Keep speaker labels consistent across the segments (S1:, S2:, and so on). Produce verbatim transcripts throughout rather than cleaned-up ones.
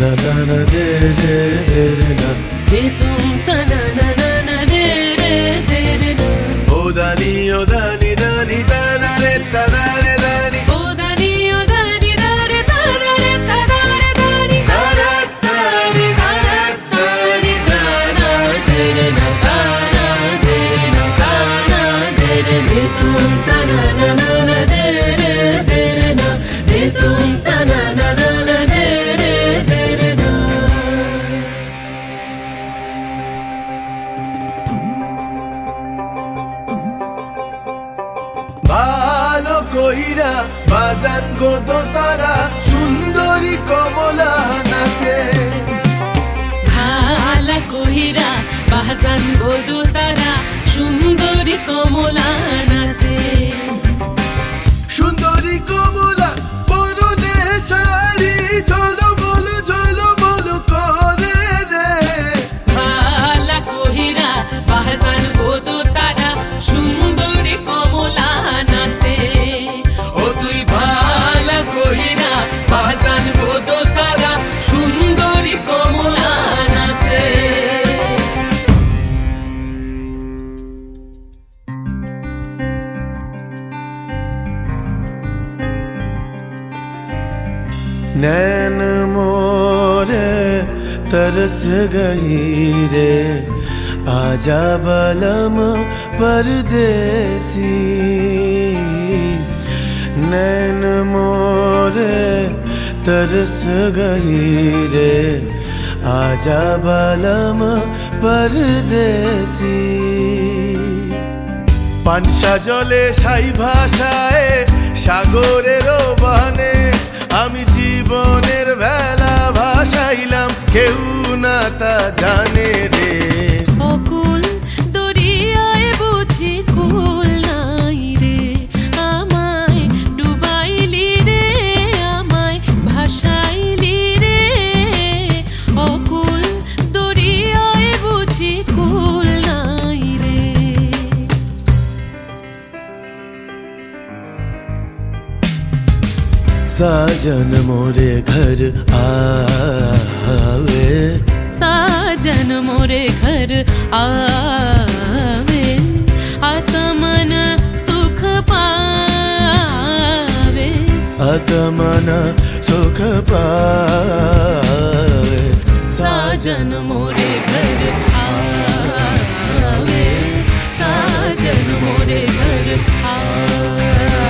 S1: na na na de de de de na
S2: de tum ta na na na na de de de de na
S1: o dani o dani dani da na re ta da re dani
S2: o dani o dani da re ta da re ta da re dani da ra ta re da ra ta re da na de re na da na de re na da na de re de tum ta na na na na de re de re na de tum ta na na na na de re de re na
S1: ভালো কইরা বাজান গো তো তারা সুন্দরী কমলা নাচে
S2: ভালা কহিরা বাজান গো তো তারা সুন্দরী কমলা নাচে
S1: সুন্দরী কমলা পরনে শাড়ি ঝলো বলো ঝলো বলো করে রে
S2: ভালা কহিরা বাজান গো তো তারা সুন্দরী কমলা নাচে
S1: ও তুই ভালো কইরা বাজান গো তো তারা
S2: সুন্দরী কমলা নাচে
S1: नैन मोरे तरस गई रे आजा बलम परदेसी नैन मोरे तरस गई रे आजा बलम परदेसी পানসা জলে সাই ভাষায় সাগরের বানে আমি জীবনের ভেলা ভাসাইলাম কেউ না তা জানে রে
S2: অকুল দরিয়ায় বুঝি কুল নাই রে আমায় ডুবাইলি রে আমায় ভাসাইলি রে অকুল দরিয়ায় বুঝি কুল নাই রে
S1: साजन मोरे घर आवे
S2: साजन मोरे घर आवे आत्मन सुख पावे
S1: आत्मन सुख पावे
S2: साजन मोरे घर आवे साजन मोरे घर आवे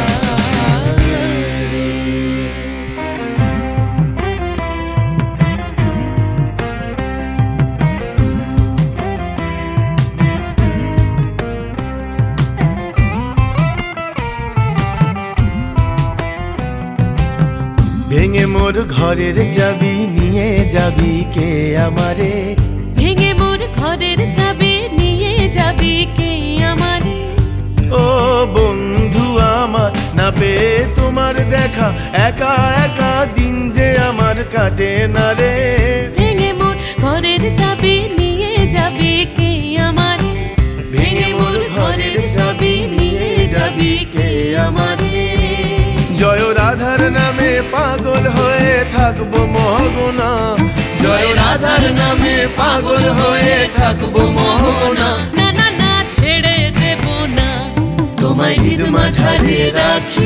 S1: ভেঙে মোর ঘরের চাবি নিয়ে যাবি কে আমারে
S2: ভেঙে মোর ঘরের চাবি নিয়ে যাবি কে আমারে
S1: ও বন্ধু আমার না পেয়ে তোমার দেখা একা একা দিন যে আমার কাটে না রে
S2: ভেঙে মোর ঘরের চাবি নিয়ে যাবি কে আমারে ভেঙে মোর ঘরের চাবি নিয়ে যাবি কে আমারে
S1: জয় রাধার নামে পাগল হয়ে থাকবো মহগনা জয় রাধার নামে পাগল হয়ে থাকবো মহগনা
S2: না না না ছেড়ে দেব না
S1: তোমায় ঈদ মাঝারে রাখি